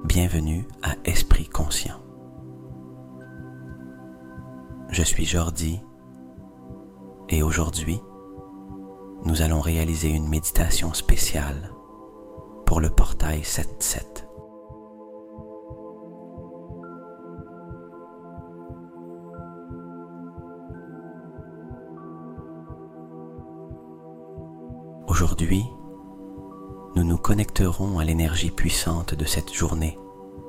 Bienvenue à Esprit Conscient. Je suis Jordi et aujourd'hui, nous allons réaliser une méditation spéciale pour le portail 7-7. Aujourd'hui, nous nous connecterons à l'énergie puissante de cette journée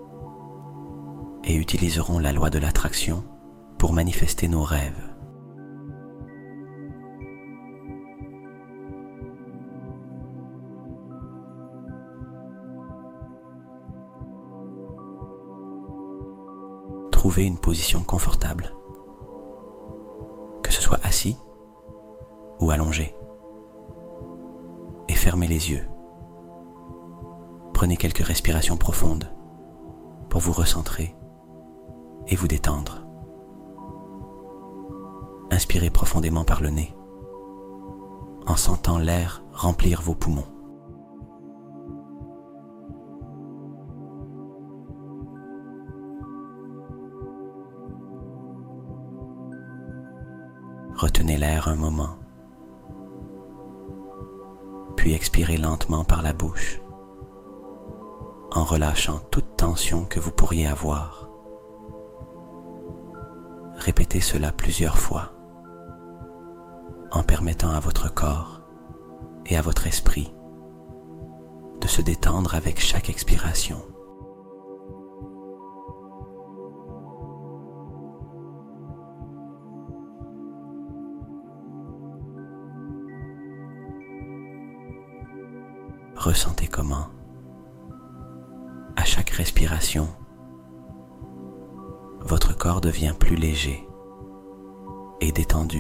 et utiliserons la loi de l'attraction pour manifester nos rêves. Trouvez une position confortable, que ce soit assis ou allongé, et fermez les yeux. Prenez quelques respirations profondes pour vous recentrer et vous détendre. Inspirez profondément par le nez, en sentant l'air remplir vos poumons. Retenez l'air un moment, puis expirez lentement par la bouche, en relâchant toute tension que vous pourriez avoir. Répétez cela plusieurs fois, en permettant à votre corps et à votre esprit de se détendre avec chaque expiration. Ressentez comment, à chaque respiration, votre corps devient plus léger et détendu.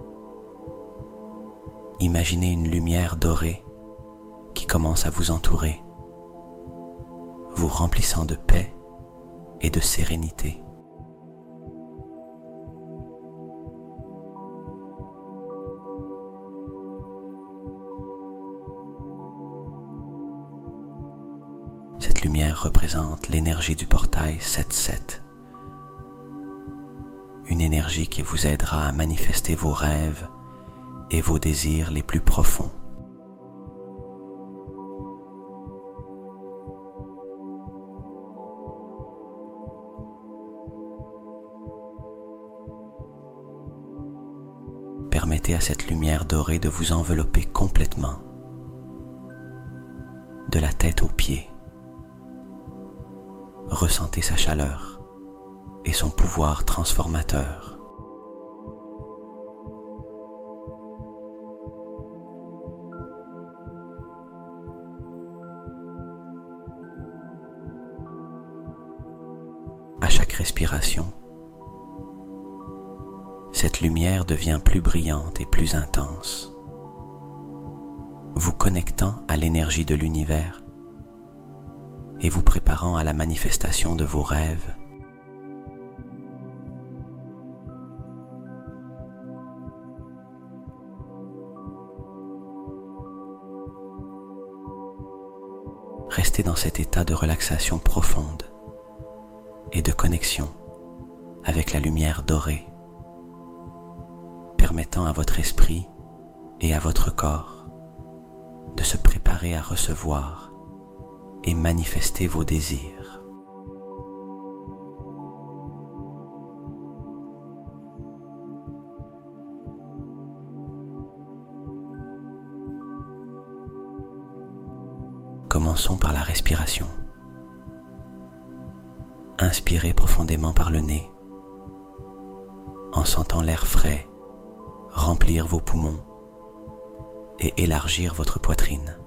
Imaginez une lumière dorée qui commence à vous entourer, vous remplissant de paix et de sérénité. Cette lumière représente l'énergie du portail 7-7. Une énergie qui vous aidera à manifester vos rêves et vos désirs les plus profonds. Permettez à cette lumière dorée de vous envelopper complètement, de la tête aux pieds. Ressentez sa chaleur et son pouvoir transformateur. À chaque respiration, cette lumière devient plus brillante et plus intense, vous connectant à l'énergie de l'univers et vous préparant à la manifestation de vos rêves. Restez dans cet état de relaxation profonde et de connexion avec la lumière dorée, permettant à votre esprit et à votre corps de se préparer à recevoir et manifester vos désirs. Commençons par la respiration. Inspirez profondément par le nez, en sentant l'air frais remplir vos poumons et élargir votre poitrine.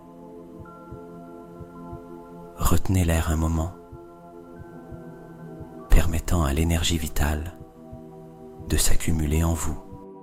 Retenez l'air un moment, permettant à l'énergie vitale de s'accumuler en vous.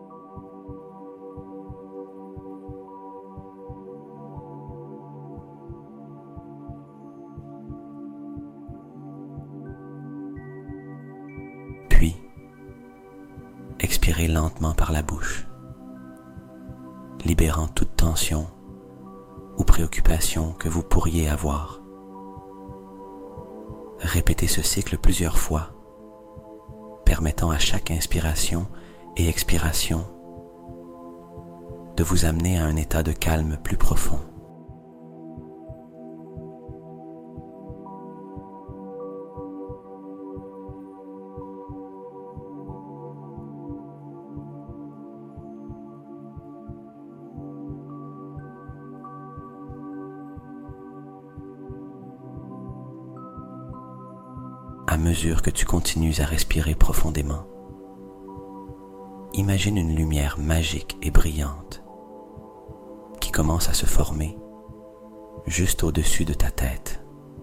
Puis, expirez lentement par la bouche, libérant toute tension ou préoccupation que vous pourriez avoir. Répétez ce cycle plusieurs fois, permettant à chaque inspiration et expiration de vous amener à un état de calme plus profond. À mesure que tu continues à respirer profondément, imagine une lumière magique et brillante qui commence à se former juste au-dessus de ta tête.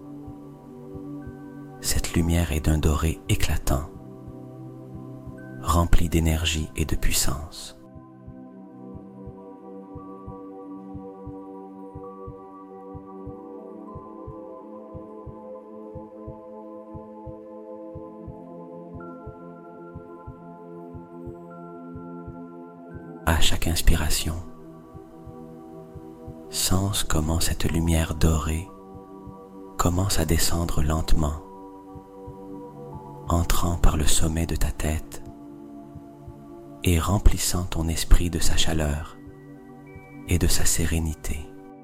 Cette lumière est d'un doré éclatant, rempli d'énergie et de puissance. À chaque inspiration, sens comment cette lumière dorée commence à descendre lentement, entrant par le sommet de ta tête et remplissant ton esprit de sa chaleur et de sa sérénité.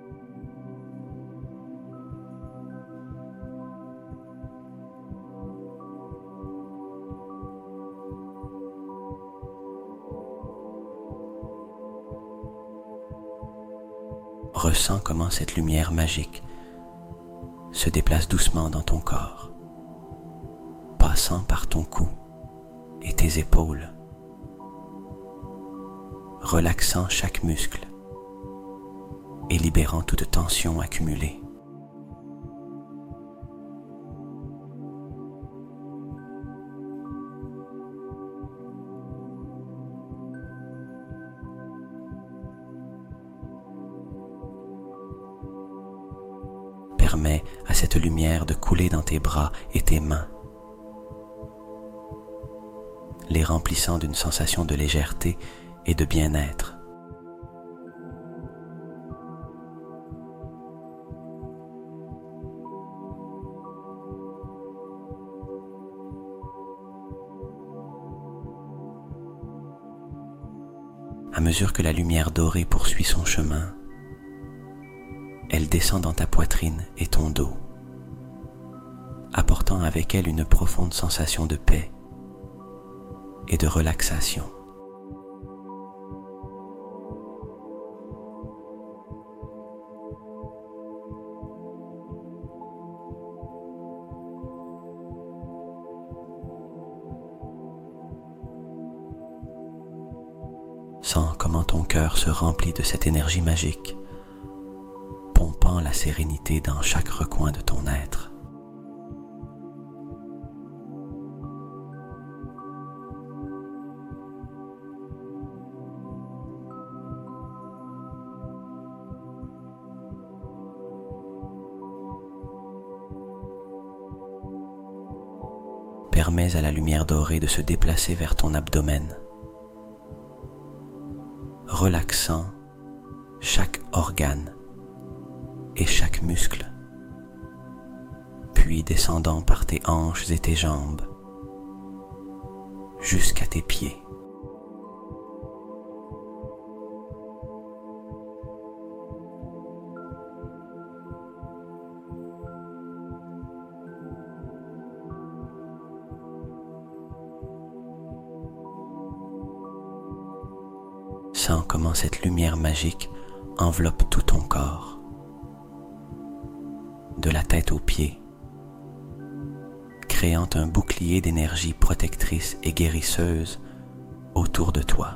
Ressens comment cette lumière magique se déplace doucement dans ton corps, passant par ton cou et tes épaules, relaxant chaque muscle et libérant toute tension accumulée. Permets à cette lumière de couler dans tes bras et tes mains, les remplissant d'une sensation de légèreté et de bien-être. À mesure que la lumière dorée poursuit son chemin, elle descend dans ta poitrine et ton dos, apportant avec elle une profonde sensation de paix et de relaxation. Sens comment ton cœur se remplit de cette énergie magique, pompant la sérénité dans chaque recoin de ton être. Permets à la lumière dorée de se déplacer vers ton abdomen, relaxant chaque organe et chaque muscle, puis descendant par tes hanches et tes jambes jusqu'à tes pieds. Sens comment cette lumière magique enveloppe tout ton corps, de la tête aux pieds, créant un bouclier d'énergie protectrice et guérisseuse autour de toi.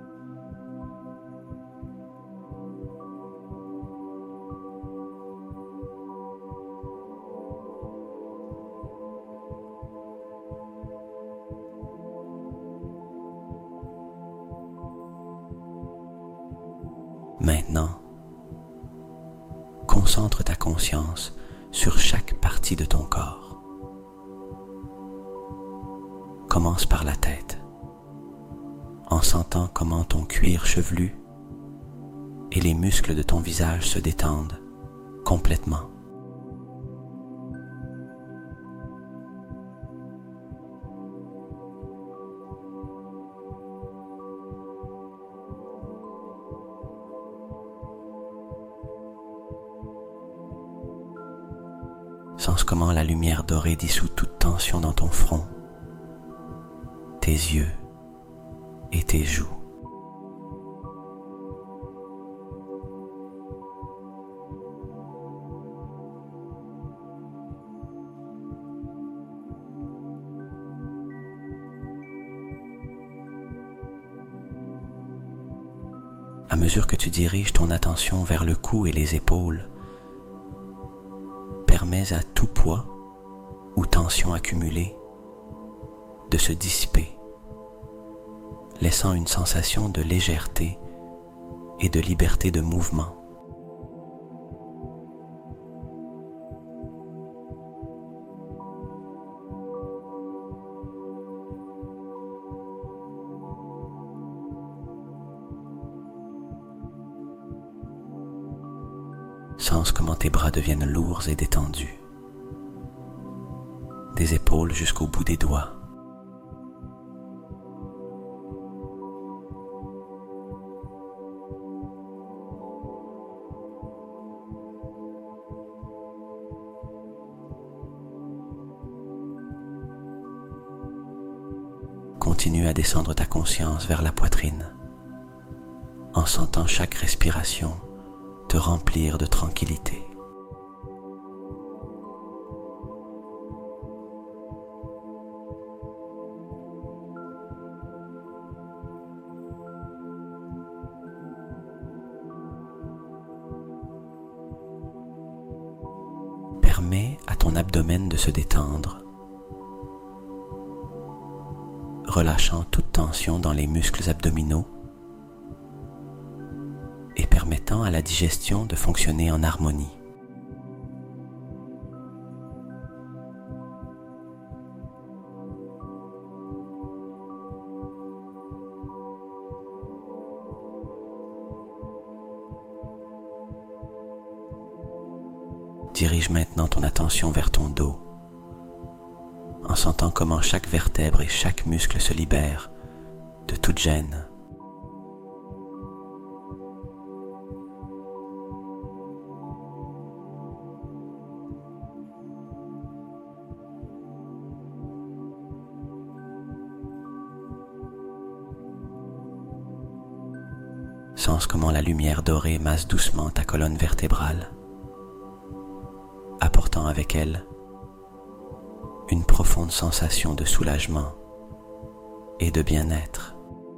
Maintenant, concentre ta conscience sur chaque partie de ton corps. Commence par la tête, en sentant comment ton cuir chevelu et les muscles de ton visage se détendent complètement. Sens comment la lumière dorée dissout toute tension dans ton front, tes yeux et tes joues. À mesure que tu diriges ton attention vers le cou et les épaules, permets à tout poids ou tension accumulée de se dissiper, laissant une sensation de légèreté et de liberté de mouvement. Sens comment tes bras deviennent lourds et détendus, des épaules jusqu'au bout des doigts. Continue à descendre ta conscience vers la poitrine, en sentant chaque respiration te remplir de tranquillité. Permets à ton abdomen de se détendre, relâchant toute tension dans les muscles abdominaux et permettant à la digestion de fonctionner en harmonie. Dirige maintenant ton attention vers ton dos, en sentant comment chaque vertèbre et chaque muscle se libèrent de toute gêne. Sens comment la lumière dorée masse doucement ta colonne vertébrale, apportant avec elle une profonde sensation de soulagement et de bien-être.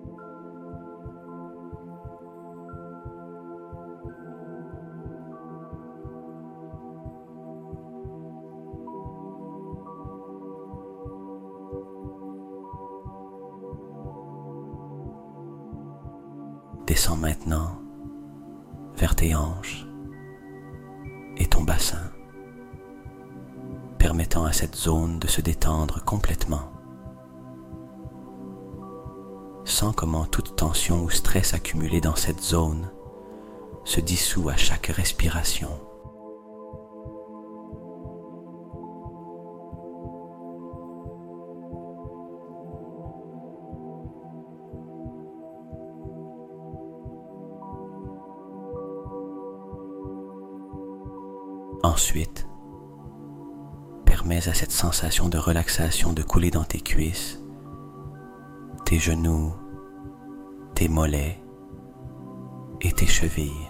Descends maintenant vers tes hanches et ton bassin, permettant à cette zone de se détendre complètement. Sens comment toute tension ou stress accumulé dans cette zone se dissout à chaque respiration. Ensuite, permets à cette sensation de relaxation de couler dans tes cuisses, tes genoux, tes mollets et tes chevilles.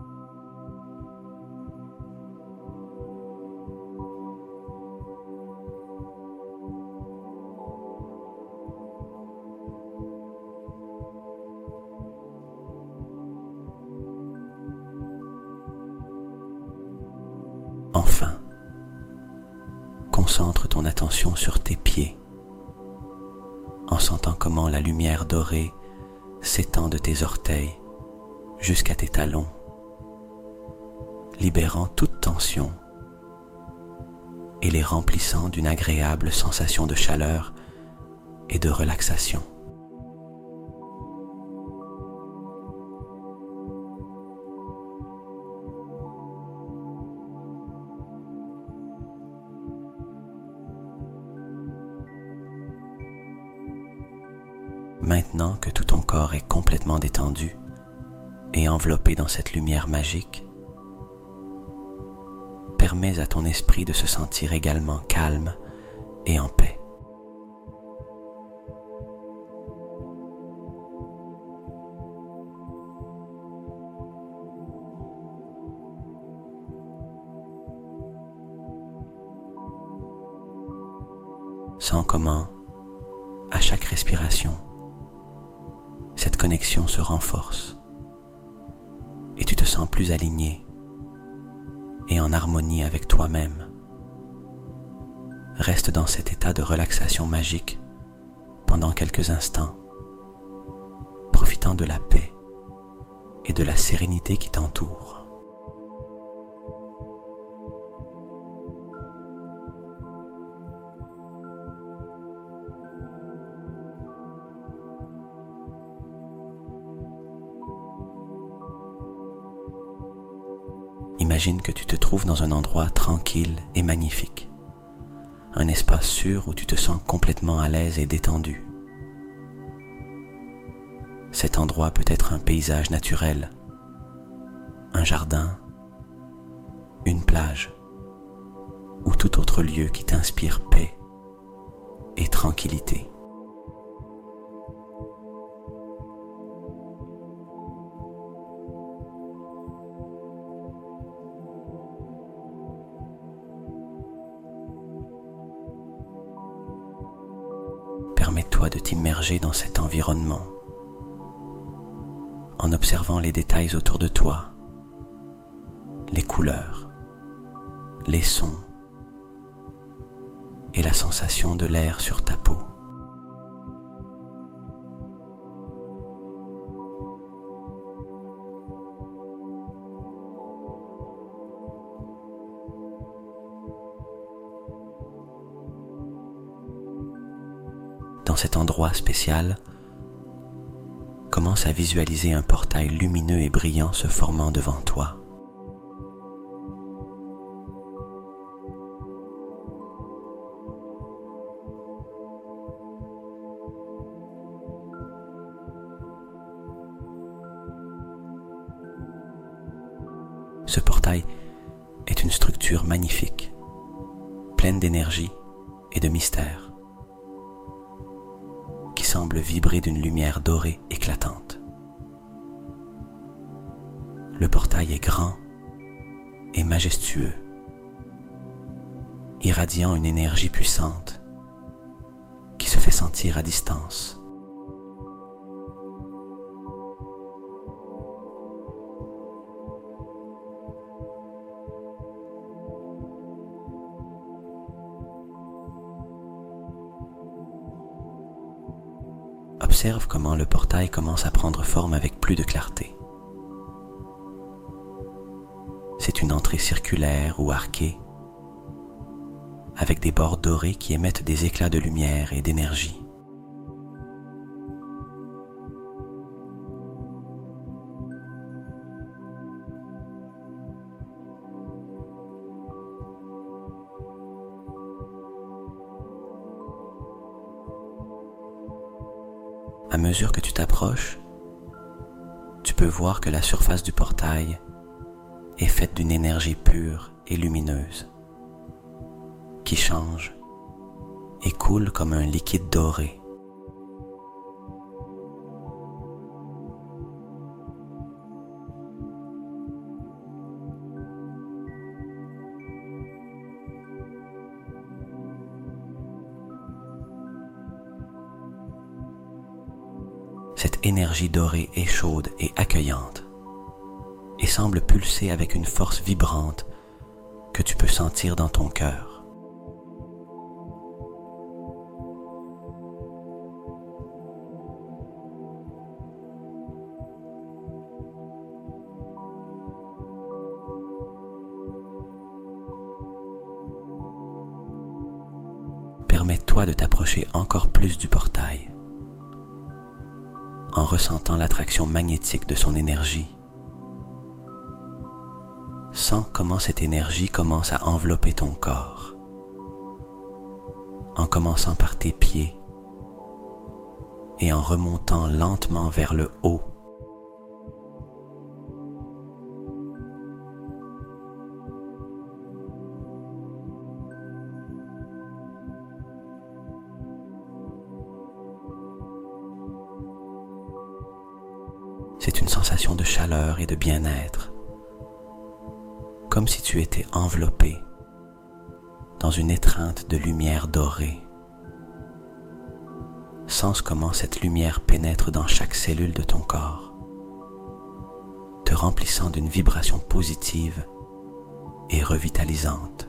Enfin, concentre ton attention sur tes pieds, en sentant comment la lumière dorée s'étend de tes orteils jusqu'à tes talons, libérant toute tension et les remplissant d'une agréable sensation de chaleur et de relaxation. Maintenant que tout ton corps est complètement détendu et enveloppé dans cette lumière magique, permets permets à ton esprit de se sentir également calme et en paix. Sens comment, à chaque respiration, cette connexion se renforce et tu te sens plus aligné et en harmonie avec toi-même. Reste dans cet état de relaxation magique pendant quelques instants, profitant de la paix et de la sérénité qui t'entoure. Imagine que tu te trouves dans un endroit tranquille et magnifique, un espace sûr où tu te sens complètement à l'aise et détendu. Cet endroit peut être un paysage naturel, un jardin, une plage ou tout autre lieu qui t'inspire paix et tranquillité. Permets-toi de t'immerger dans cet environnement en observant les détails autour de toi, les couleurs, les sons et la sensation de l'air sur ta peau. Dans cet endroit spécial, commence à visualiser un portail lumineux et brillant se formant devant toi. Ce portail est une structure magnifique, pleine d'énergie et de mystère, qui semble vibrer d'une lumière dorée éclatante. Le portail est grand et majestueux, irradiant une énergie puissante qui se fait sentir à distance. Observe comment le portail commence à prendre forme avec plus de clarté. C'est une entrée circulaire ou arquée, avec des bords dorés qui émettent des éclats de lumière et d'énergie. À mesure que tu t'approches, tu peux voir que la surface du portail est faite d'une énergie pure et lumineuse, qui change et coule comme un liquide doré. Cette énergie dorée est chaude et accueillante et semble pulser avec une force vibrante que tu peux sentir dans ton cœur. Permets-toi de t'approcher encore plus du portail, en ressentant l'attraction magnétique de son énergie. Sens comment cette énergie commence à envelopper ton corps, en commençant par tes pieds et en remontant lentement vers le haut. sensation de chaleur et de bien-être, comme si tu étais enveloppé dans une étreinte de lumière dorée. Sens comment cette lumière pénètre dans chaque cellule de ton corps, te remplissant d'une vibration positive et revitalisante.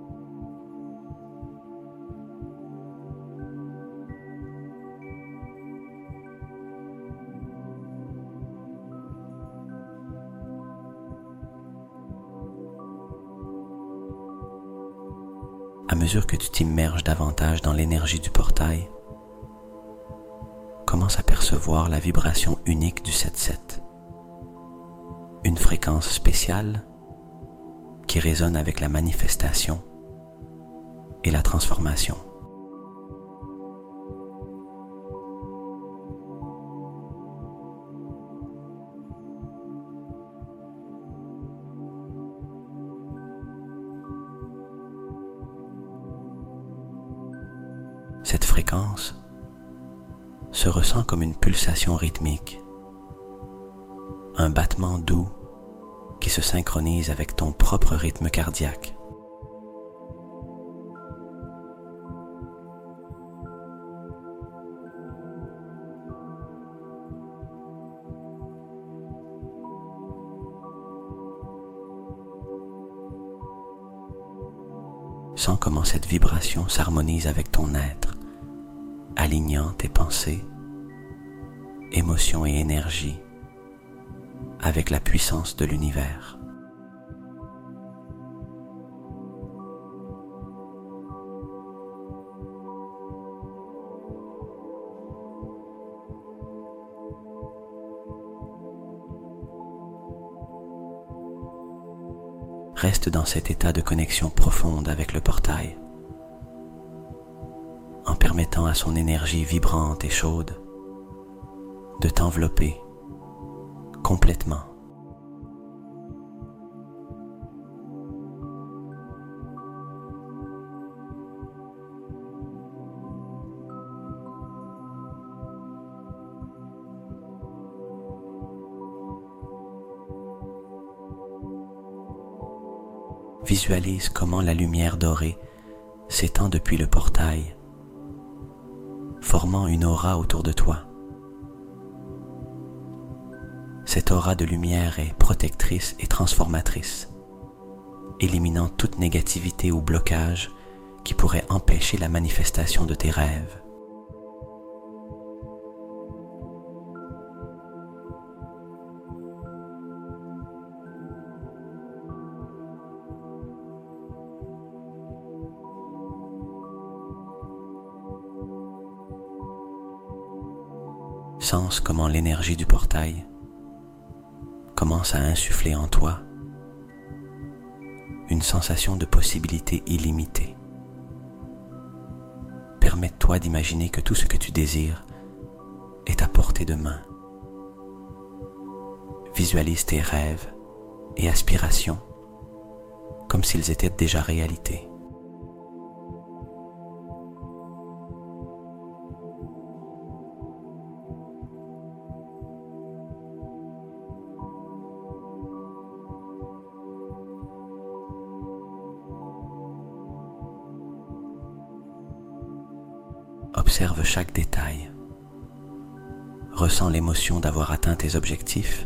À mesure que tu t'immerges davantage dans l'énergie du portail, commence à percevoir la vibration unique du 7-7. Une fréquence spéciale qui résonne avec la manifestation et la transformation. Cette fréquence se ressent comme une pulsation rythmique, un battement doux qui se synchronise avec ton propre rythme cardiaque. Sens comment cette vibration s'harmonise avec ton être, alignant tes pensées, émotions et énergie avec la puissance de l'univers. Reste dans cet état de connexion profonde avec le portail, en permettant à son énergie vibrante et chaude de t'envelopper complètement. Visualise comment la lumière dorée s'étend depuis le portail, formant une aura autour de toi. Cette aura de lumière est protectrice et transformatrice, éliminant toute négativité ou blocage qui pourrait empêcher la manifestation de tes rêves. Sens comment l'énergie du portail commence à insuffler en toi une sensation de possibilité illimitée. Permets-toi d'imaginer que tout ce que tu désires est à portée de main. Visualise tes rêves et aspirations comme s'ils étaient déjà réalité. Observe chaque détail. Ressens l'émotion d'avoir atteint tes objectifs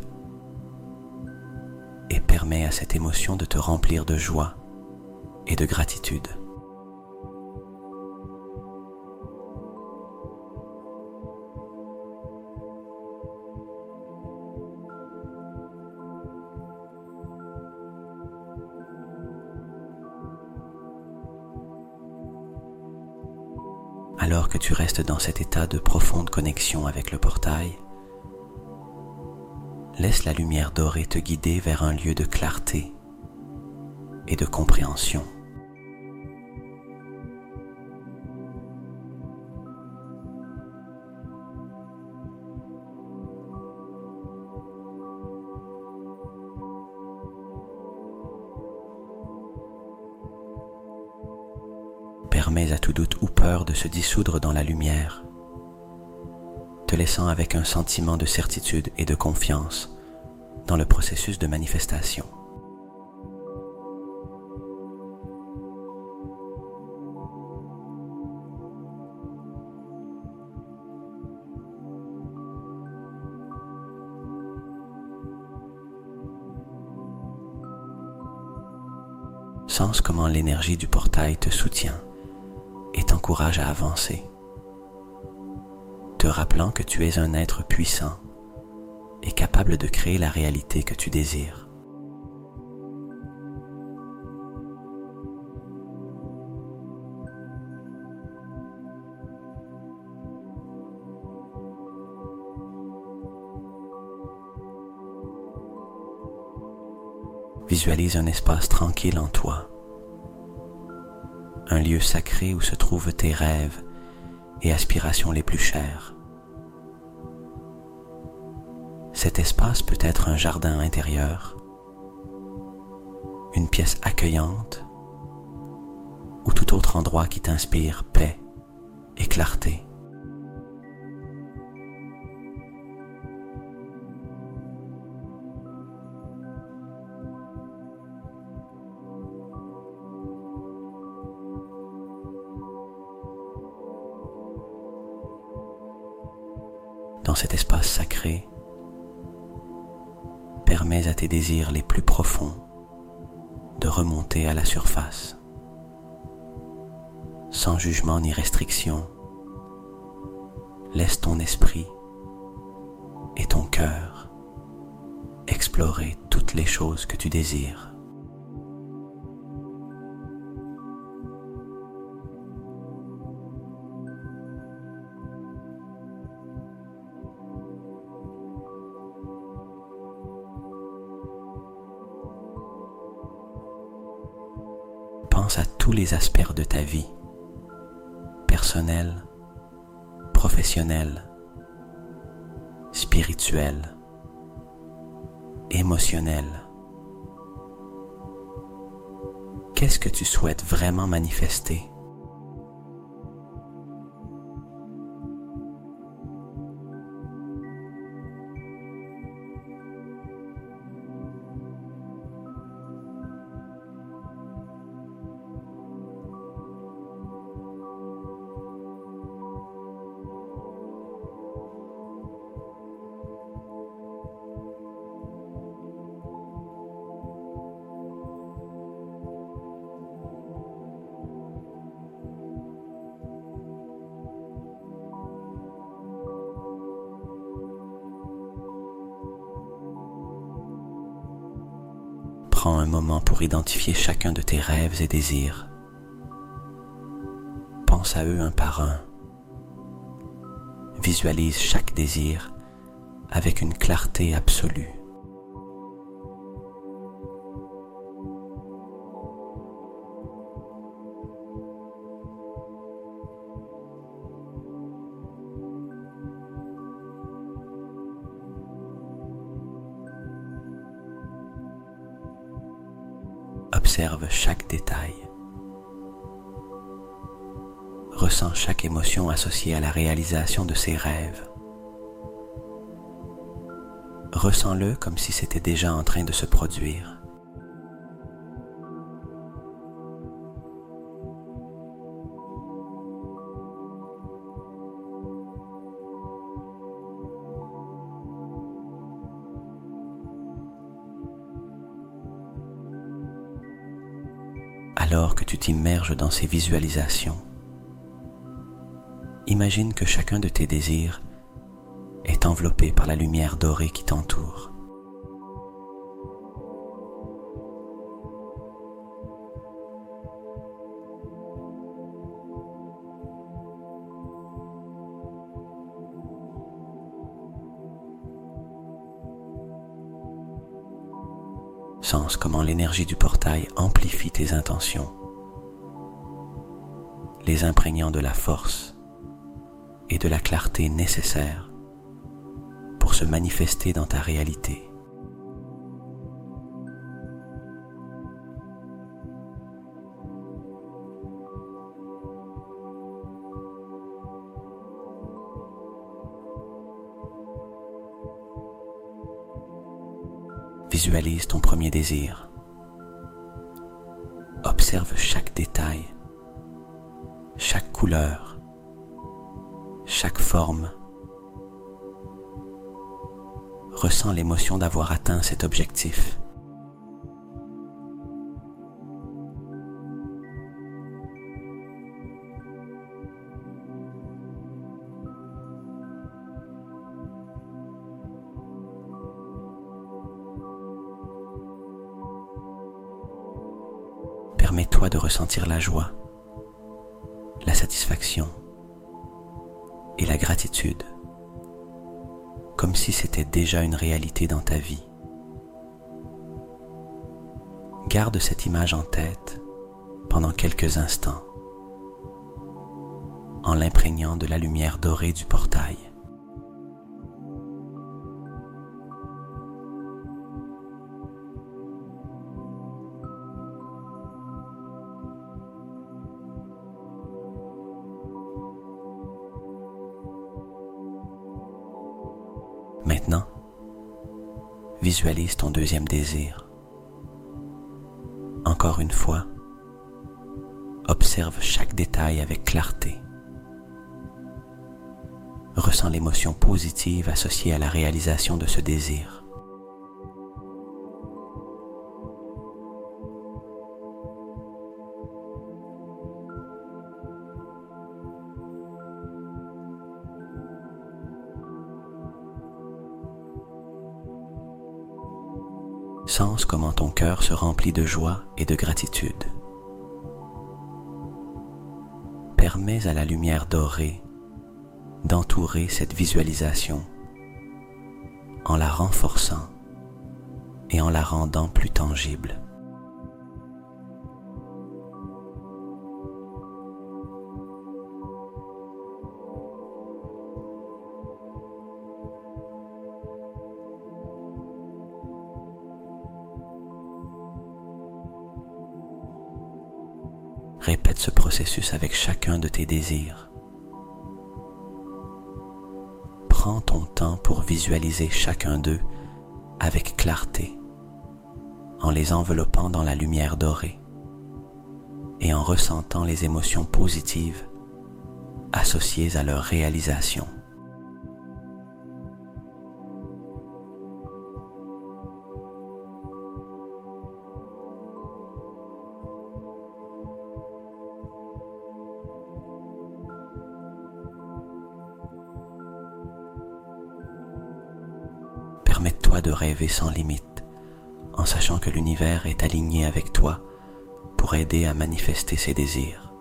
et permets à cette émotion de te remplir de joie et de gratitude. Alors que tu restes dans cet état de profonde connexion avec le portail, laisse la lumière dorée te guider vers un lieu de clarté et de compréhension. Permets à tout doute ou peur de se dissoudre dans la lumière, te laissant avec un sentiment de certitude et de confiance dans le processus de manifestation. Sens comment l'énergie du portail te soutient et t'encourage à avancer, te rappelant que tu es un être puissant et capable de créer la réalité que tu désires. Visualise un espace tranquille en toi, un lieu sacré où se trouvent tes rêves et aspirations les plus chères. Cet espace peut être un jardin intérieur, une pièce accueillante ou tout autre endroit qui t'inspire paix et clarté. Dans cet espace sacré, permets à tes désirs les plus profonds de remonter à la surface, sans jugement ni restriction. Laisse ton esprit et ton cœur explorer toutes les choses que tu désires. Pense à tous les aspects de ta vie, personnelle, professionnelle, spirituelle, émotionnelle. Qu'est-ce que tu souhaites vraiment manifester? Prends un moment pour identifier chacun de tes rêves et désirs. Pense à eux un par un. Visualise chaque désir avec une clarté absolue. Observe chaque détail. Ressens chaque émotion associée à la réalisation de ces rêves. Ressens-le comme si c'était déjà en train de se produire. Alors que tu t'immerges dans ces visualisations, imagine que chacun de tes désirs est enveloppé par la lumière dorée qui t'entoure. Sens comment l'énergie du portail amplifie tes intentions, les imprégnant de la force et de la clarté nécessaires pour se manifester dans ta réalité. Visualise ton premier désir. Observe chaque détail, chaque couleur, chaque forme. Ressens l'émotion d'avoir atteint cet objectif. Permets-toi de ressentir la joie, la satisfaction et la gratitude, comme si c'était déjà une réalité dans ta vie. Garde cette image en tête pendant quelques instants, en l'imprégnant de la lumière dorée du portail. Maintenant, visualise ton deuxième désir. Encore une fois, observe chaque détail avec clarté. Ressens l'émotion positive associée à la réalisation de ce désir. Sens comment ton cœur se remplit de joie et de gratitude. Permets à la lumière dorée d'entourer cette visualisation en la renforçant et en la rendant plus tangible. Répète ce processus avec chacun de tes désirs. Prends ton temps pour visualiser chacun d'eux avec clarté, en les enveloppant dans la lumière dorée et en ressentant les émotions positives associées à leur réalisation. Permets-toi de rêver sans limite, en sachant que l'univers est aligné avec toi pour aider à manifester ses désirs.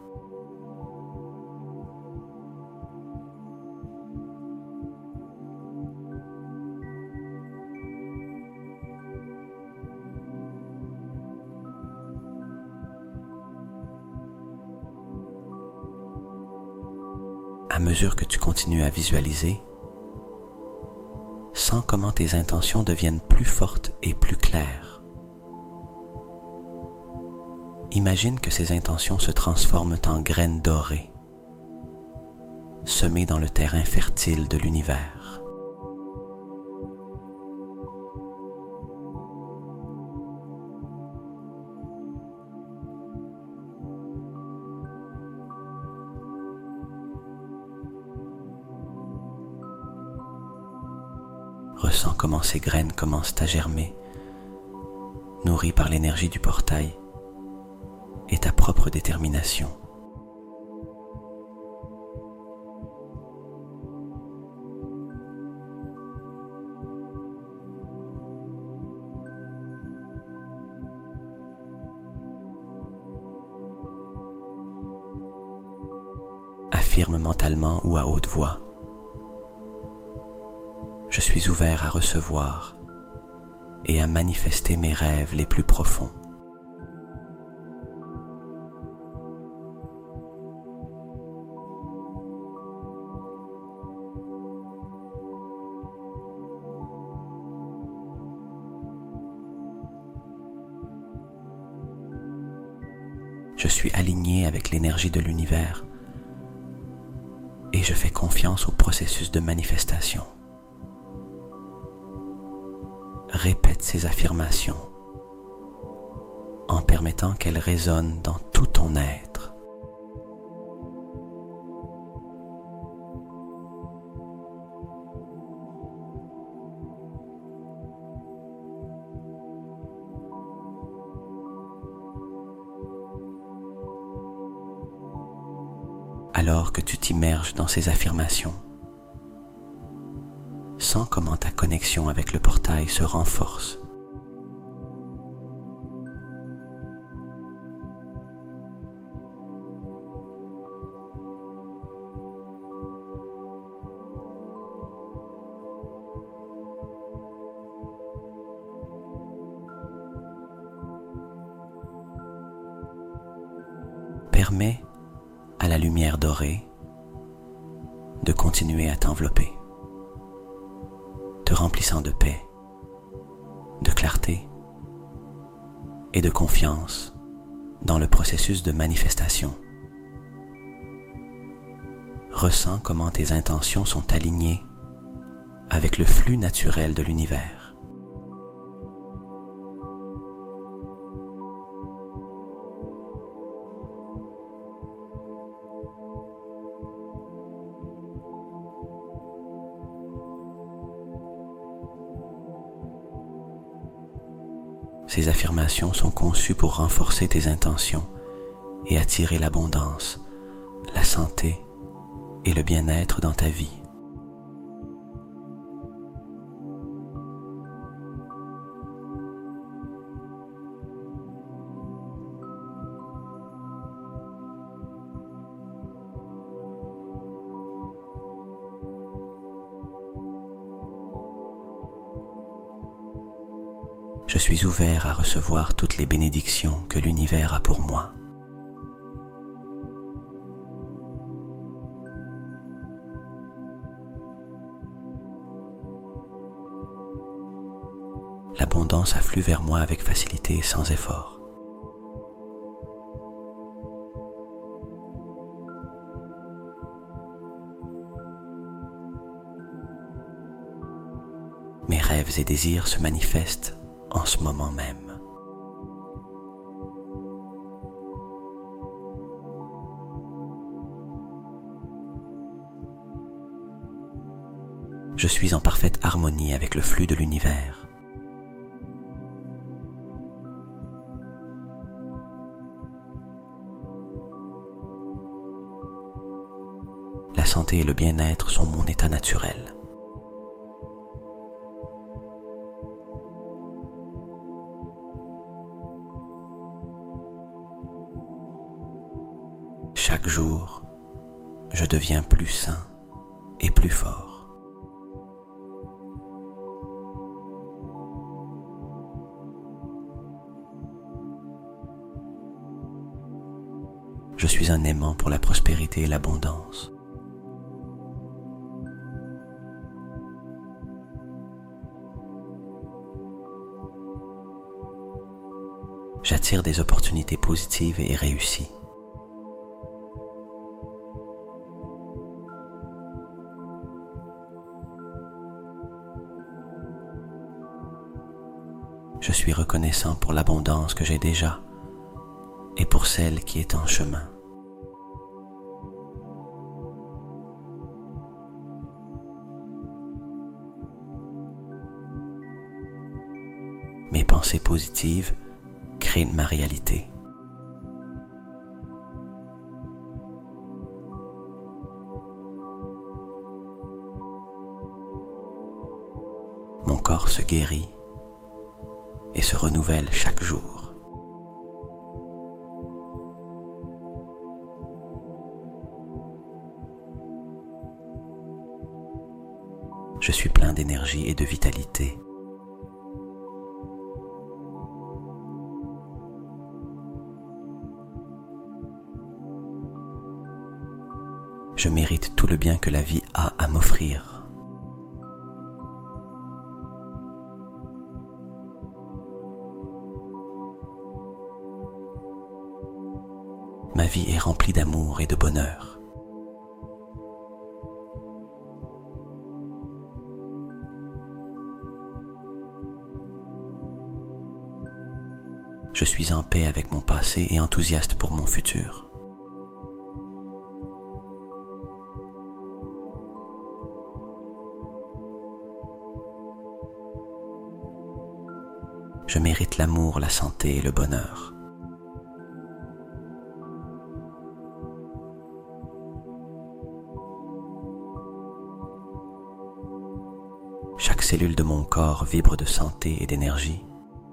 À mesure que tu continues à visualiser, sens comment tes intentions deviennent plus fortes et plus claires. Imagine que ces intentions se transforment en graines dorées, semées dans le terrain fertile de l'univers. Ressens comment ces graines commencent à germer, nourries par l'énergie du portail et ta propre détermination. Affirme mentalement ou à haute voix: je suis ouvert à recevoir et à manifester mes rêves les plus profonds. Je suis aligné avec l'énergie de l'univers et je fais confiance au processus de manifestation. répète ces affirmations en permettant qu'elles résonnent dans tout ton être. Alors que tu t'immerges dans ces affirmations, sens comment ta connexion avec le portail se renforce. Permets à la lumière dorée de continuer à t'envelopper, te remplissant de paix, de clarté et de confiance dans le processus de manifestation. Ressens comment tes intentions sont alignées avec le flux naturel de l'univers. Ces affirmations sont conçues pour renforcer tes intentions et attirer l'abondance, la santé et le bien-être dans ta vie. Je suis ouvert à recevoir toutes les bénédictions que l'univers a pour moi. L'abondance afflue vers moi avec facilité et sans effort. Mes rêves et désirs se manifestent en ce moment même. Je suis en parfaite harmonie avec le flux de l'univers. La santé et le bien-être sont mon état naturel. Chaque jour, je deviens plus sain et plus fort. Je suis un aimant pour la prospérité et l'abondance. J'attire des opportunités positives et réussies. Je suis reconnaissant pour l'abondance que j'ai déjà et pour celle qui est en chemin. Mes pensées positives créent ma réalité. Mon corps se guérit et se renouvelle chaque jour. Je suis plein d'énergie et de vitalité. Je mérite tout le bien que la vie a à m'offrir. Ma vie est remplie d'amour et de bonheur. suis en paix avec mon passé et enthousiaste pour mon futur. Je mérite l'amour, la santé et le bonheur. Chaque cellule de mon corps vibre de santé et d'énergie.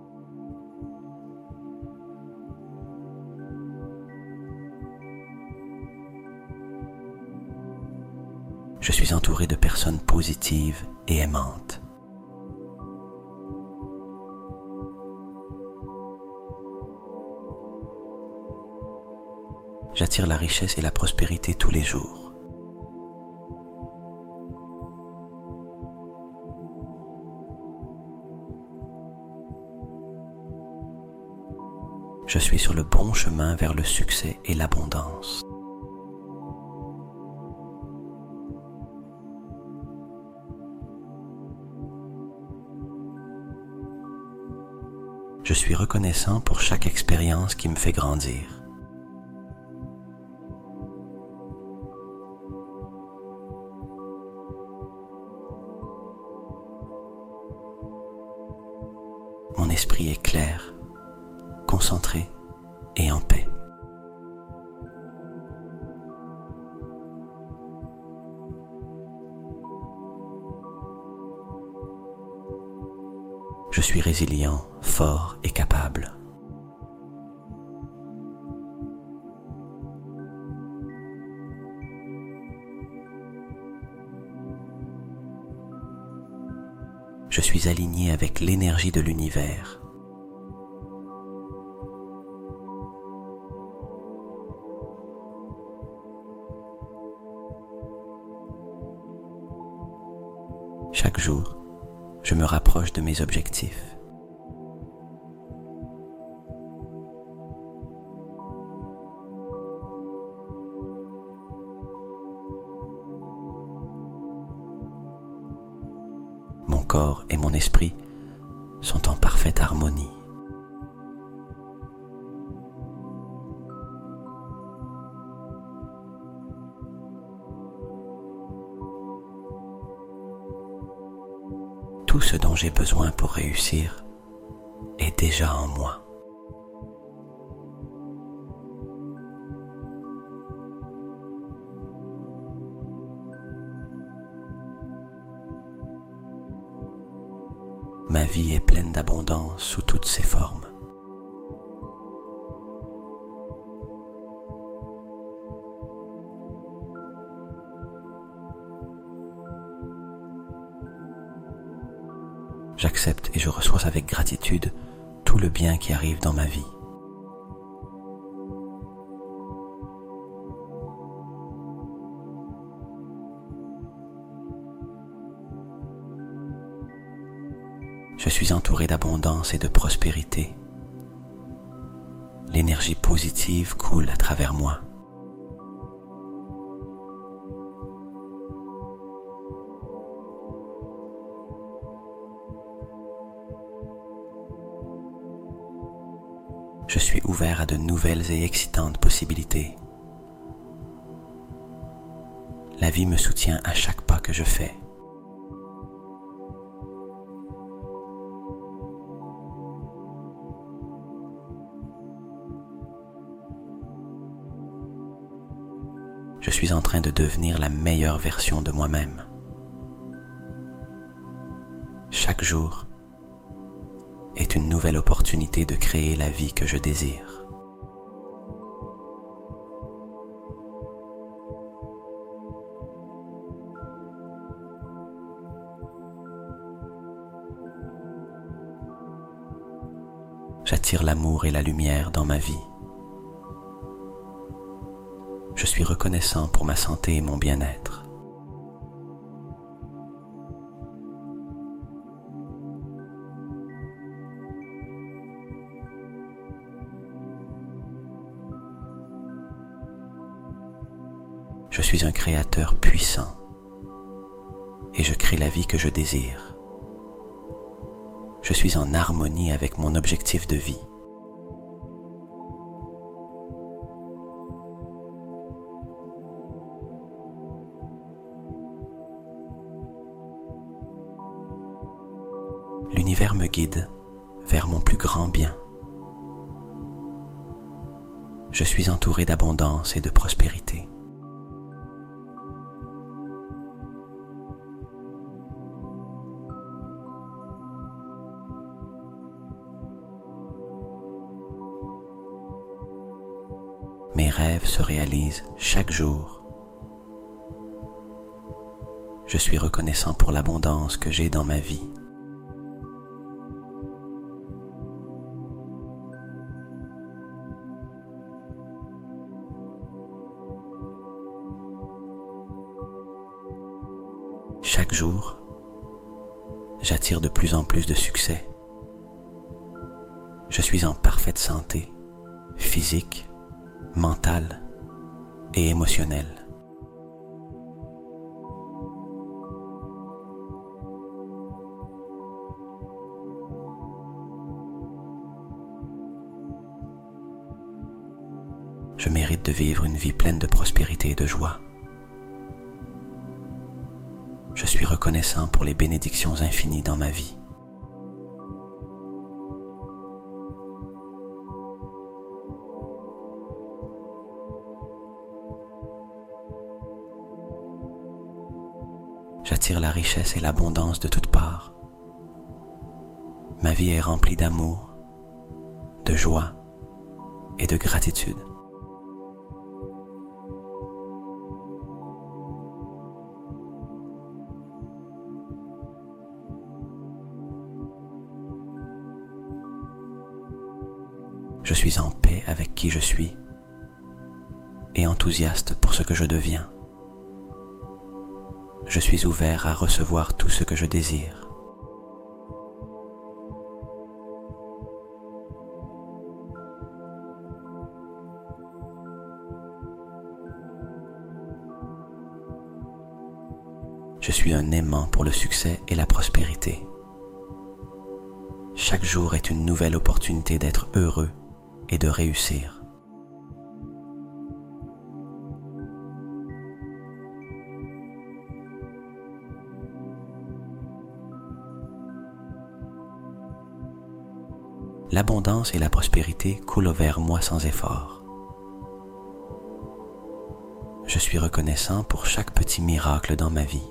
Je suis entouré de personnes positives et aimantes. J'attire la richesse et la prospérité tous les jours. Je suis sur le bon chemin vers le succès et l'abondance. Je suis reconnaissant pour chaque expérience qui me fait grandir. Mon esprit est clair, concentré et en paix. Je suis résilient, fort et capable. Je suis aligné avec l'énergie de l'univers. Chaque jour, je me rapproche de mes objectifs. Mon corps et mon esprit sont en parfaite harmonie. Tout ce dont j'ai besoin pour réussir est déjà en moi. Ma vie est pleine d'abondance sous toutes ses formes. J'accepte et je reçois avec gratitude tout le bien qui arrive dans ma vie. Je suis entouré d'abondance et de prospérité. L'énergie positive coule à travers moi. Je suis ouvert à de nouvelles et excitantes possibilités. La vie me soutient à chaque pas que je fais. Je suis en train de devenir la meilleure version de moi-même. Chaque jour est une nouvelle opportunité de créer la vie que je désire. J'attire l'amour et la lumière dans ma vie. Je suis reconnaissant pour ma santé et mon bien-être. Je suis un créateur puissant et je crée la vie que je désire. Je suis en harmonie avec mon objectif de vie. l'univers me guide vers mon plus grand bien. Je suis entouré d'abondance et de prospérité. Mes rêves se réalisent chaque jour. Je suis reconnaissant pour l'abondance que j'ai dans ma vie. Chaque jour, j'attire de plus en plus de succès. Je suis en parfaite santé, physique, mentale et émotionnelle. Je mérite de vivre une vie pleine de prospérité et de joie. Je suis reconnaissant pour les bénédictions infinies dans ma vie. J'attire la richesse et l'abondance de toutes parts. Ma vie est remplie d'amour, de joie et de gratitude. Je suis en paix avec qui je suis et enthousiaste pour ce que je deviens. Je suis ouvert à recevoir tout ce que je désire. Je suis un aimant pour le succès et la prospérité. Chaque jour est une nouvelle opportunité d'être heureux et de réussir. L'abondance et la prospérité coulent vers moi sans effort. Je suis reconnaissant pour chaque petit miracle dans ma vie.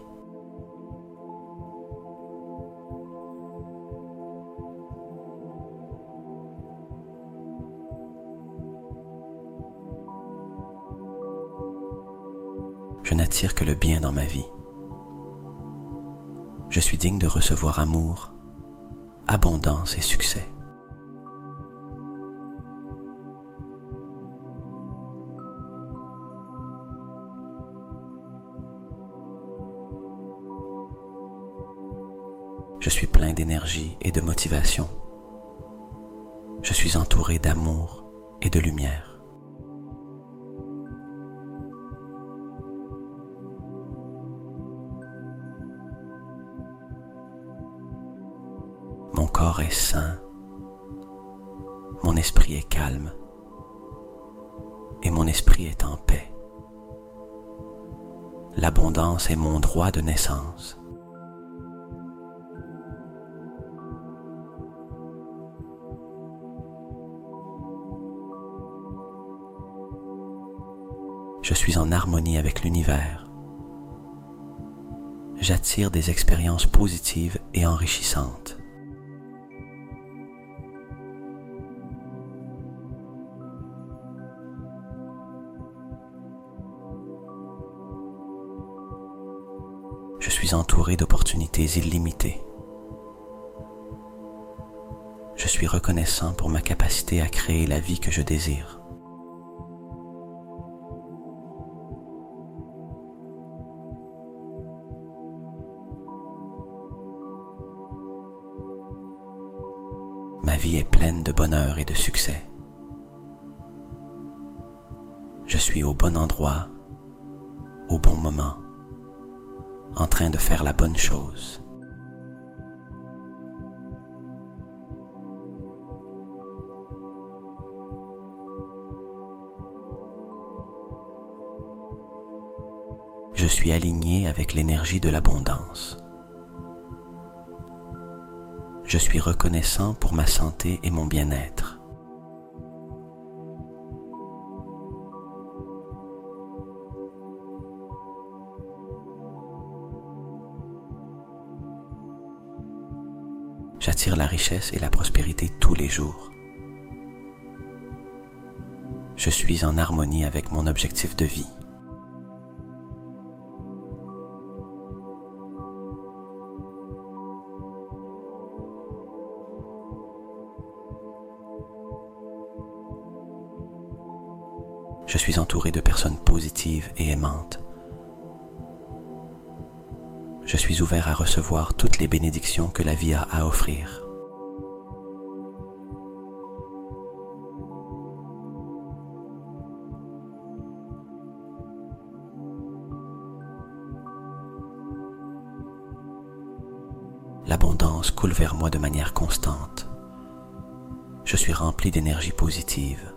Je n'attire que le bien dans ma vie. Je suis digne de recevoir amour, abondance et succès. Je suis plein d'énergie et de motivation. Je suis entouré d'amour et de lumière. Mon corps est sain, mon esprit est calme et mon esprit est en paix. L'abondance est mon droit de naissance. Je suis en harmonie avec l'univers. J'attire des expériences positives et enrichissantes. Je suis entouré d'opportunités illimitées. Je suis reconnaissant pour ma capacité à créer la vie que je désire. Ma vie est pleine de bonheur et de succès. Je suis au bon endroit, au bon moment, en train de faire la bonne chose. Je suis aligné avec l'énergie de l'abondance. Je suis reconnaissant pour ma santé et mon bien-être. J'attire la richesse et la prospérité tous les jours. Je suis en harmonie avec mon objectif de vie. Je suis entouré de personnes positives et aimantes. Je suis ouvert à recevoir toutes les bénédictions que la vie a à offrir. L'abondance coule vers moi de manière constante. Je suis rempli d'énergie positive.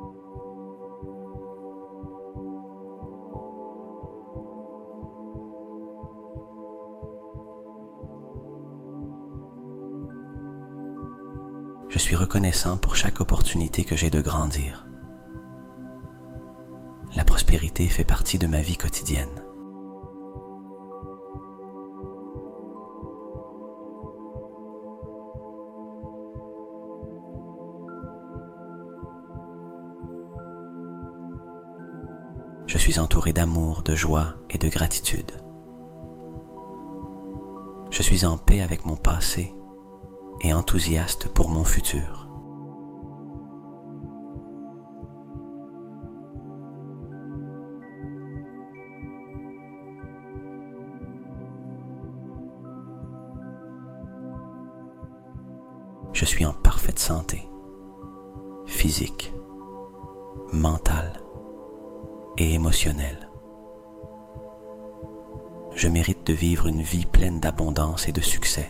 Je suis reconnaissant pour chaque opportunité que j'ai de grandir. La prospérité fait partie de ma vie quotidienne. Je suis entouré d'amour, de joie et de gratitude. Je suis en paix avec mon passé et enthousiaste pour mon futur. Je suis en parfaite santé, physique, mentale et émotionnelle. Je mérite de vivre une vie pleine d'abondance et de succès.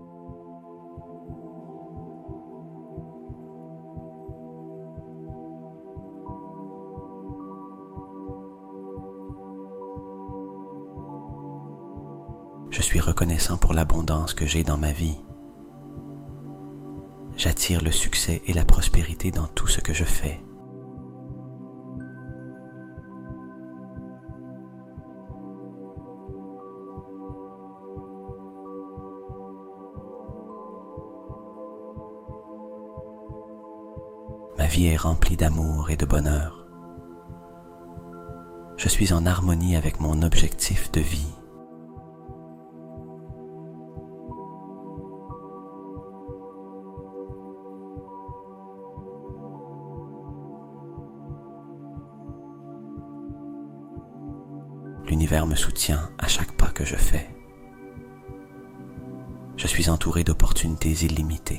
Je suis reconnaissant pour l'abondance que j'ai dans ma vie. J'attire le succès et la prospérité dans tout ce que je fais. Ma vie est remplie d'amour et de bonheur. Je suis en harmonie avec mon objectif de vie. L'univers me soutient à chaque pas que je fais. Je suis entouré d'opportunités illimitées.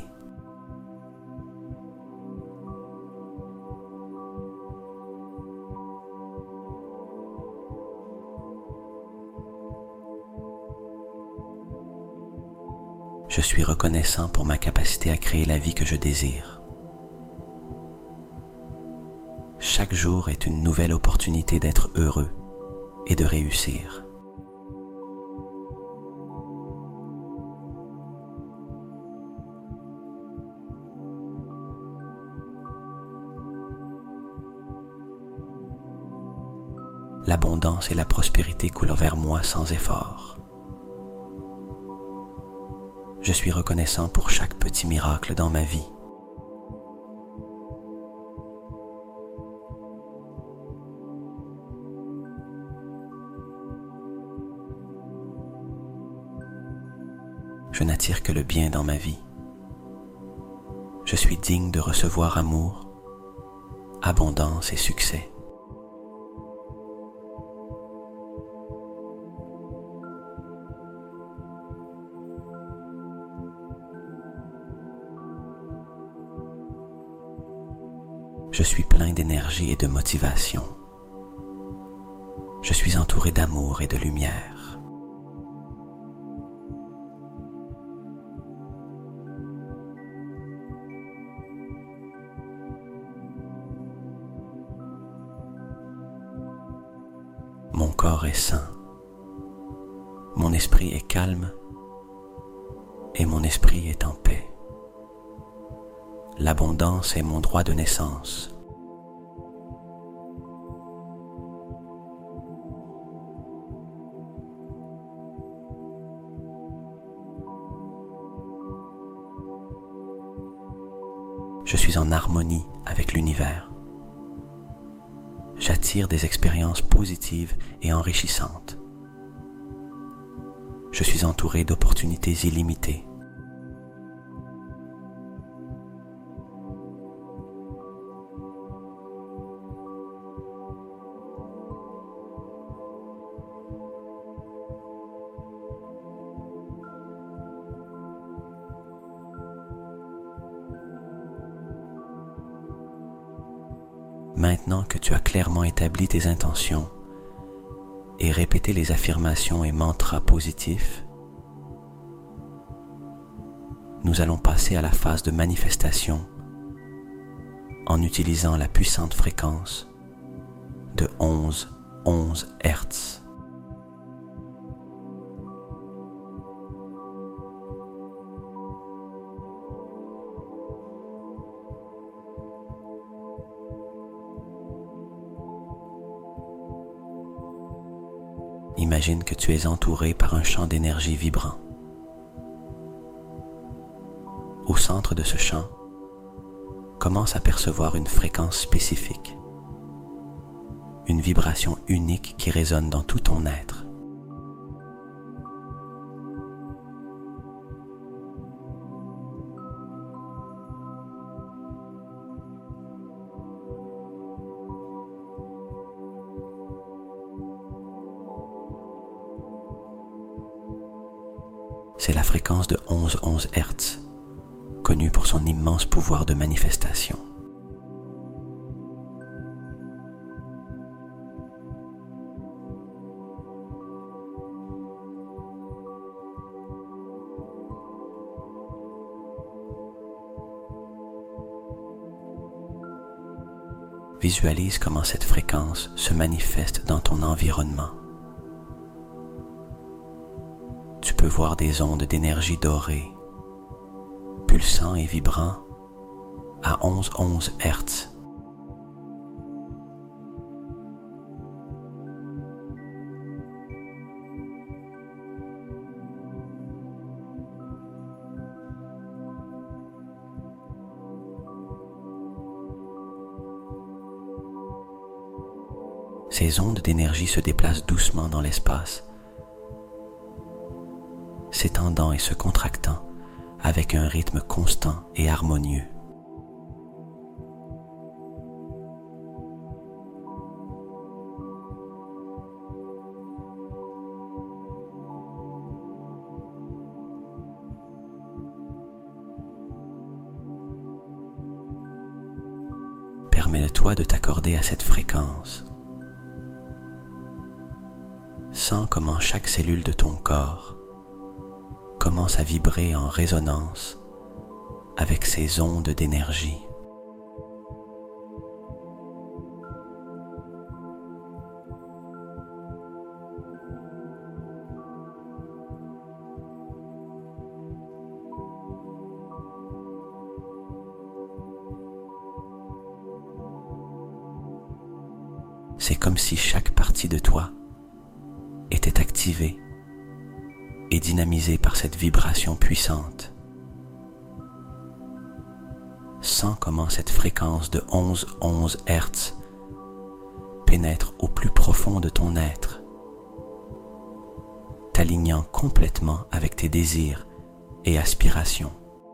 Je suis reconnaissant pour ma capacité à créer la vie que je désire. Chaque jour est une nouvelle opportunité d'être heureux et de réussir. L'abondance et la prospérité coulent vers moi sans effort. Je suis reconnaissant pour chaque petit miracle dans ma vie. Je n'attire que le bien dans ma vie. Je suis digne de recevoir amour, abondance et succès. Je suis plein d'énergie et de motivation. Je suis entouré d'amour et de lumière. Mon corps est sain. Mon esprit est calme et mon esprit est en paix. L'abondance est mon droit de naissance. Je suis en harmonie avec l'univers. J'attire des expériences positives et enrichissantes. Je suis entouré d'opportunités illimitées. Maintenant que tu as clairement établi tes intentions et répété les affirmations et mantras positifs, nous allons passer à la phase de manifestation en utilisant la puissante fréquence de 11 Hz. Imagine que tu es entouré par un champ d'énergie vibrant. Au centre de ce champ, commence à percevoir une fréquence spécifique, une vibration unique qui résonne dans tout ton être. C'est la fréquence de 11 Hz, connue pour son immense pouvoir de manifestation. Visualise comment cette fréquence se manifeste dans ton environnement. Tu peux voir des ondes d'énergie dorée, pulsant et vibrant à 11 Hz. Ces ondes d'énergie se déplacent doucement dans l'espace, s'étendant et se contractant avec un rythme constant et harmonieux. Permets-toi de t'accorder à cette fréquence. Sens comment chaque cellule de ton corps commence à vibrer en résonance avec ces ondes d'énergie. C'est comme si chaque partie de toi était activée et dynamisée par cette vibration puissante. Sens comment cette fréquence de 11 Hz pénètre au plus profond de ton être, t'alignant complètement avec tes désirs et aspirations.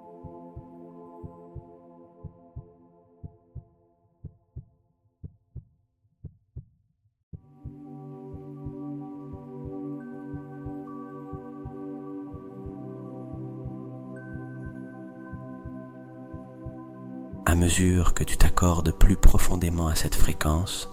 À mesure que tu t'accordes plus profondément à cette fréquence,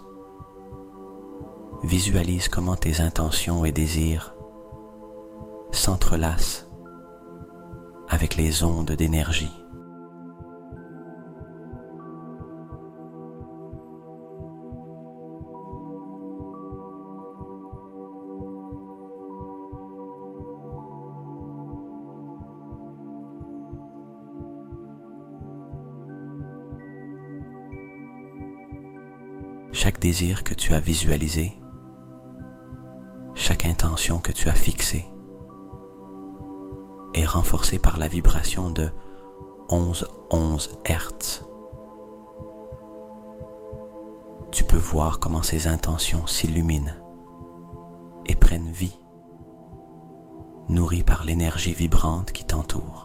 visualise comment tes intentions et désirs s'entrelacent avec les ondes d'énergie. chaque désir que tu as visualisé, chaque intention que tu as fixée est renforcée par la vibration de 11 Hertz. Tu peux voir comment ces intentions s'illuminent et prennent vie, nourries par l'énergie vibrante qui t'entoure.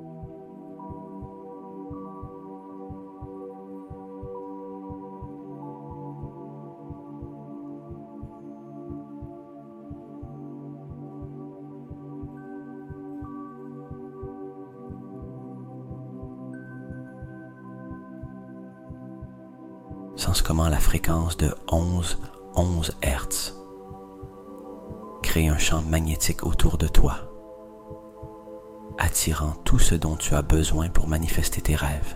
Sens comment la fréquence de 11 Hertz crée un champ magnétique autour de toi, attirant tout ce dont tu as besoin pour manifester tes rêves.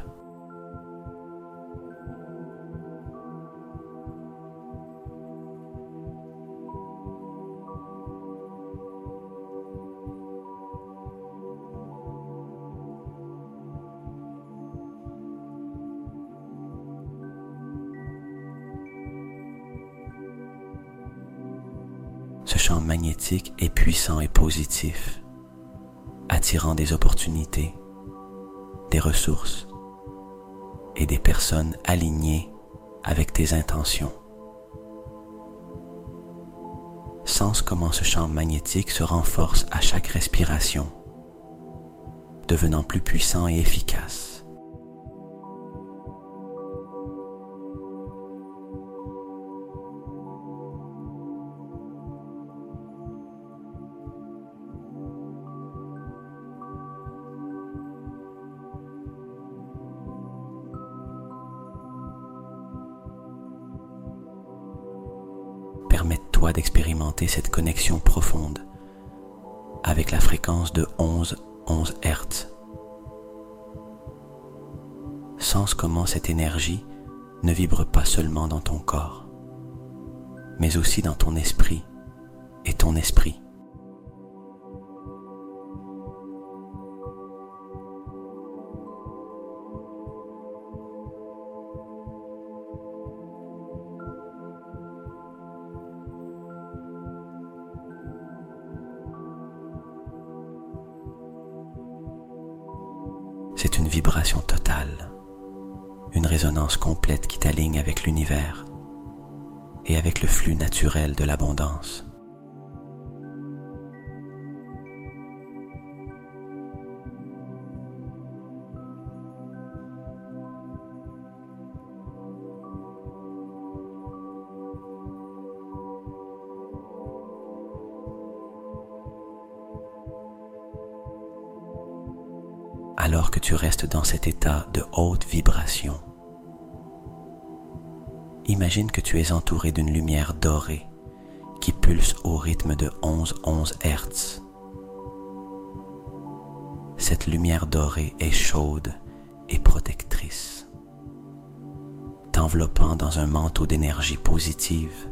Ce champ magnétique est puissant et positif, attirant des opportunités, des ressources et des personnes alignées avec tes intentions. Sens comment ce champ magnétique se renforce à chaque respiration, devenant plus puissant et efficace. Permette-toi d'expérimenter cette connexion profonde avec la fréquence de 11 Hertz. Sens comment cette énergie ne vibre pas seulement dans ton corps, mais aussi dans ton esprit et ton esprit. C'est une vibration totale, une résonance complète qui t'aligne avec l'univers et avec le flux naturel de l'abondance. Alors que tu restes dans cet état de haute vibration, imagine que tu es entouré d'une lumière dorée qui pulse au rythme de 11 Hertz. Cette lumière dorée est chaude et protectrice, t'enveloppant dans un manteau d'énergie positive.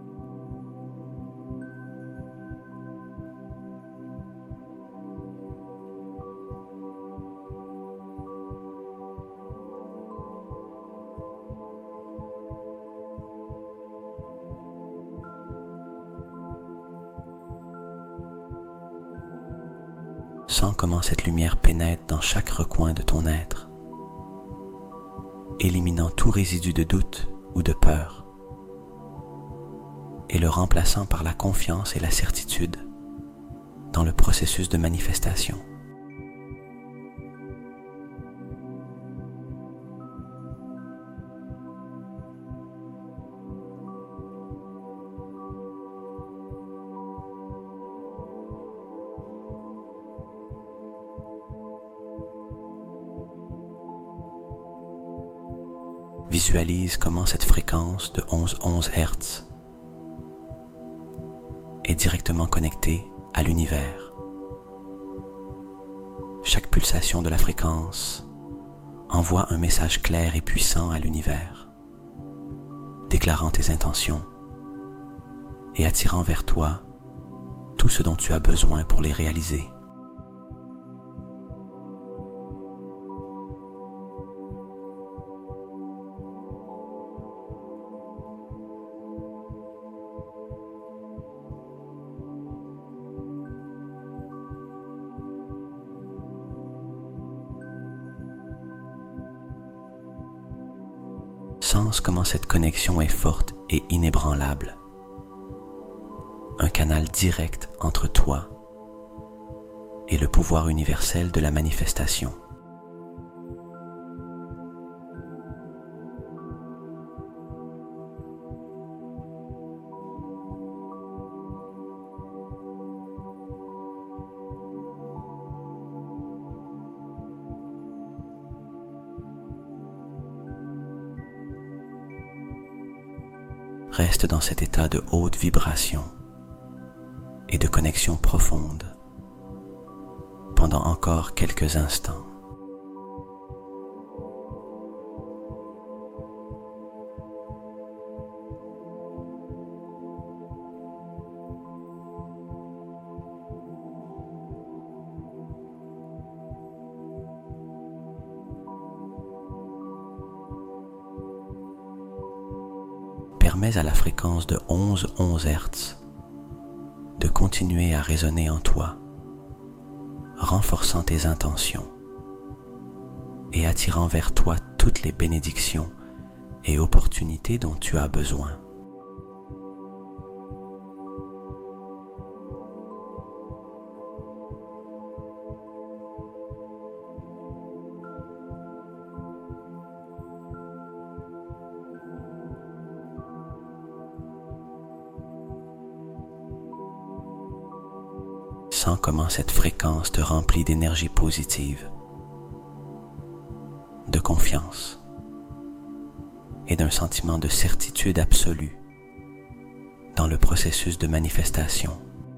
Sens comment cette lumière pénètre dans chaque recoin de ton être, éliminant tout résidu de doute ou de peur, et le remplaçant par la confiance et la certitude dans le processus de manifestation. Visualise comment cette fréquence de 11 Hertz est directement connectée à l'univers. Chaque pulsation de la fréquence envoie un message clair et puissant à l'univers, déclarant tes intentions et attirant vers toi tout ce dont tu as besoin pour les réaliser. Sens comment cette connexion est forte et inébranlable. Un canal direct entre toi et le pouvoir universel de la manifestation. Reste dans cet état de haute vibration et de connexion profonde pendant encore quelques instants. Permets à la fréquence de 11 Hz de continuer à résonner en toi, renforçant tes intentions et attirant vers toi toutes les bénédictions et opportunités dont tu as besoin. Sens comment cette fréquence te remplit d'énergie positive, de confiance et d'un sentiment de certitude absolue dans le processus de manifestation.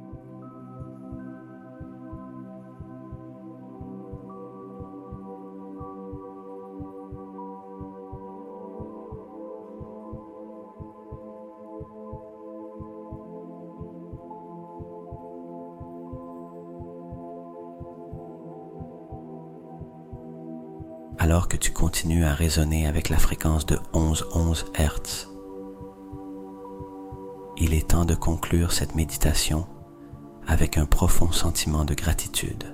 Alors que tu continues à résonner avec la fréquence de 11 Hz, il est temps de conclure cette méditation avec un profond sentiment de gratitude.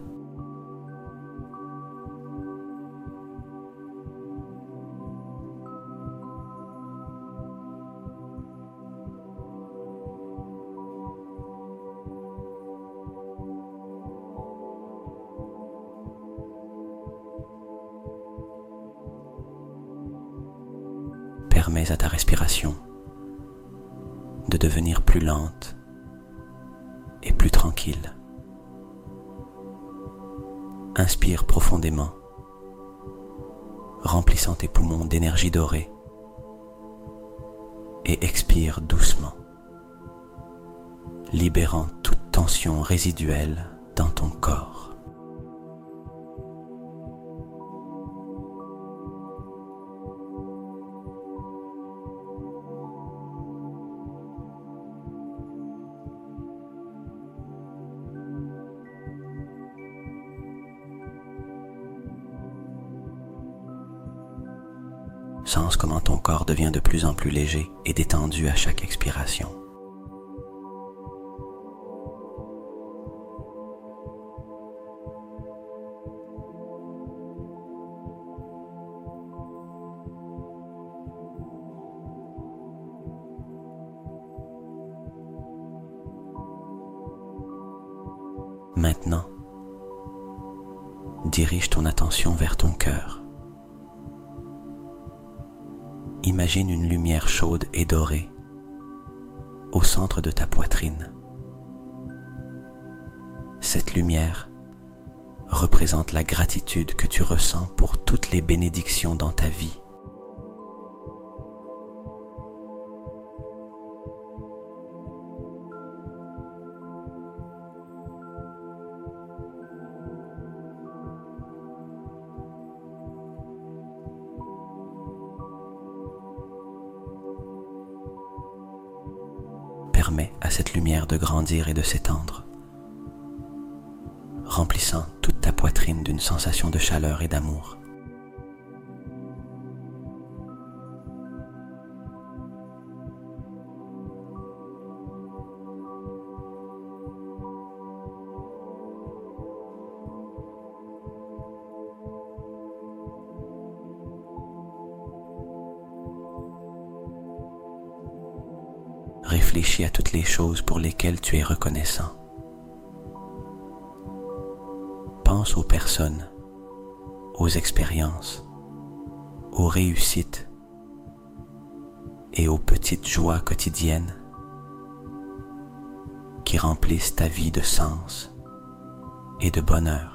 Permets à ta respiration de devenir plus lente et plus tranquille. Inspire profondément, remplissant tes poumons d'énergie dorée, et expire doucement, libérant toute tension résiduelle dans ton corps. Sens comment ton corps devient de plus en plus léger et détendu à chaque expiration. Maintenant, dirige ton attention vers ton cœur. Imagine une lumière chaude et dorée au centre de ta poitrine. Cette lumière représente la gratitude que tu ressens pour toutes les bénédictions dans ta vie. Permets à cette lumière de grandir et de s'étendre, remplissant toute ta poitrine d'une sensation de chaleur et d'amour. réfléchis à toutes les choses pour lesquelles tu es reconnaissant. Pense aux personnes, aux expériences, aux réussites et aux petites joies quotidiennes qui remplissent ta vie de sens et de bonheur.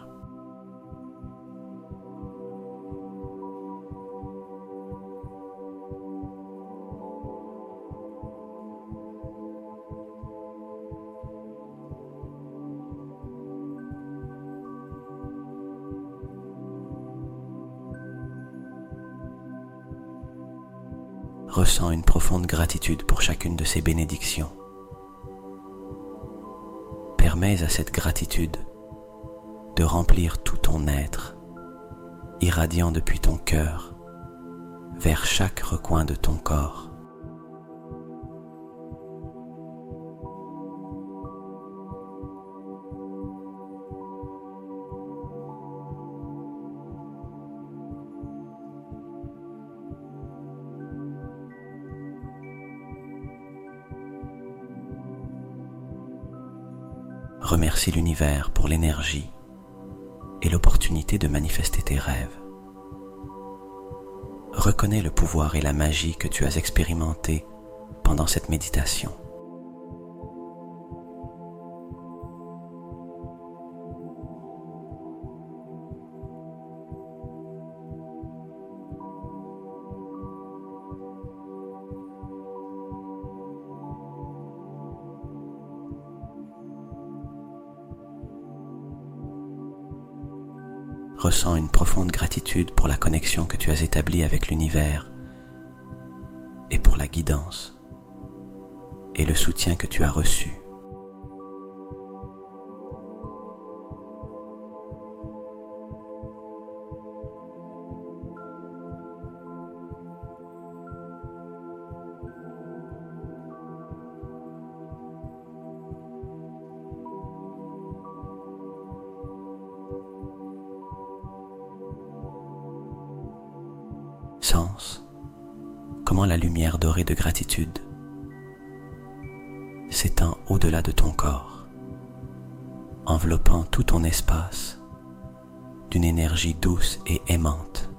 Ressens une profonde gratitude pour chacune de ces bénédictions. Permets à cette gratitude de remplir tout ton être, irradiant depuis ton cœur vers chaque recoin de ton corps. Remercie l'univers pour l'énergie et l'opportunité de manifester tes rêves. Reconnais le pouvoir et la magie que tu as expérimenté pendant cette méditation. Ressens une profonde gratitude pour la connexion que tu as établie avec l'univers et pour la guidance et le soutien que tu as reçu. Sens comment la lumière dorée de gratitude s'étend au-delà de ton corps, enveloppant tout ton espace d'une énergie douce et aimante.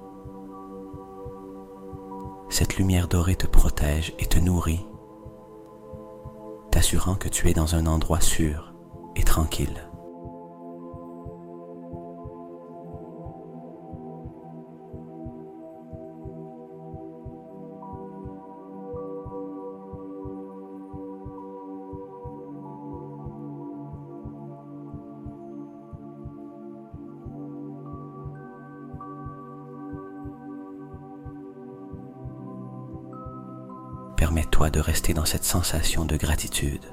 Cette lumière dorée te protège et te nourrit, t'assurant que tu es dans un endroit sûr et tranquille. Permets-toi de rester dans cette sensation de gratitude.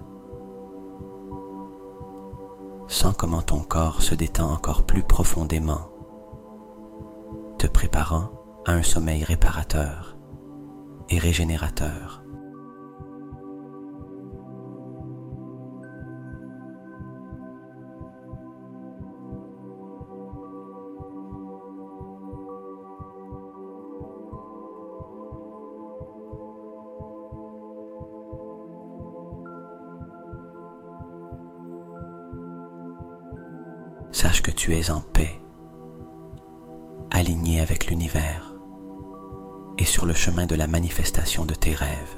Sens comment ton corps se détend encore plus profondément, te préparant à un sommeil réparateur et régénérateur. Sache que tu es en paix, aligné avec l'univers et sur le chemin de la manifestation de tes rêves.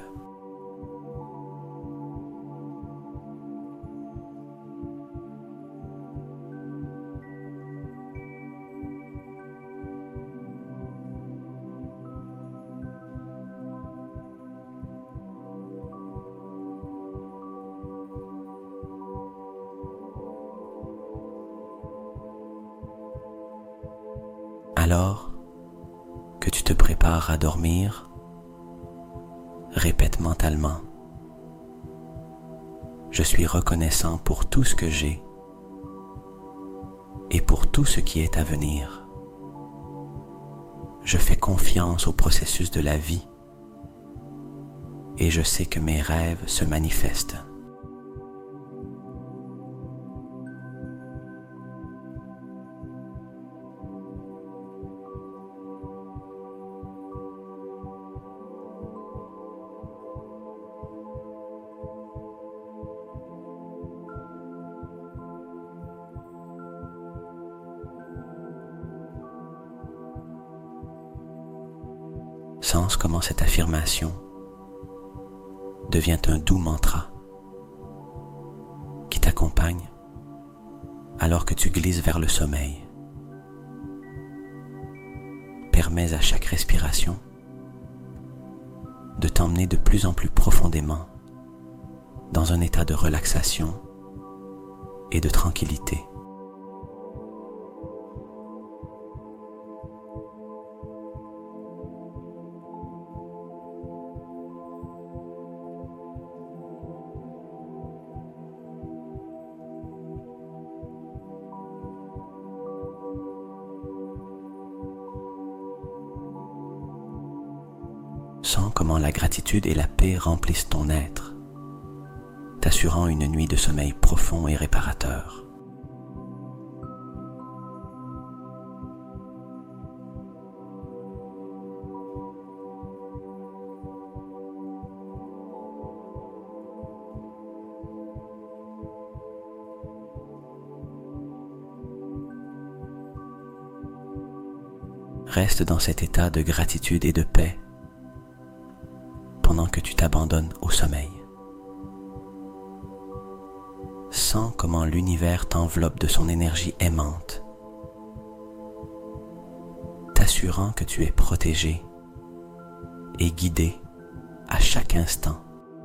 Alors que tu te prépares à dormir, répète mentalement: je suis reconnaissant pour tout ce que j'ai et pour tout ce qui est à venir. Je fais confiance au processus de la vie et je sais que mes rêves se manifestent. Sens comment cette affirmation devient un doux mantra qui t'accompagne alors que tu glisses vers le sommeil. Permets à chaque respiration de t'emmener de plus en plus profondément dans un état de relaxation et de tranquillité. Sens comment la gratitude et la paix remplissent ton être, t'assurant une nuit de sommeil profond et réparateur. Reste dans cet état de gratitude et de paix pendant que tu t'abandonnes au sommeil. Sens comment l'univers t'enveloppe de son énergie aimante, t'assurant que tu es protégé et guidé à chaque instant.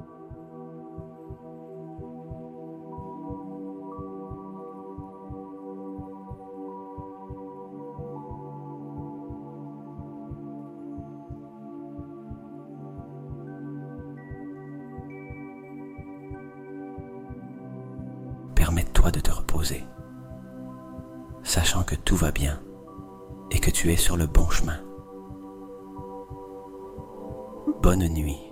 Permets-toi de te reposer, sachant que tout va bien et que tu es sur le bon chemin. Bonne nuit.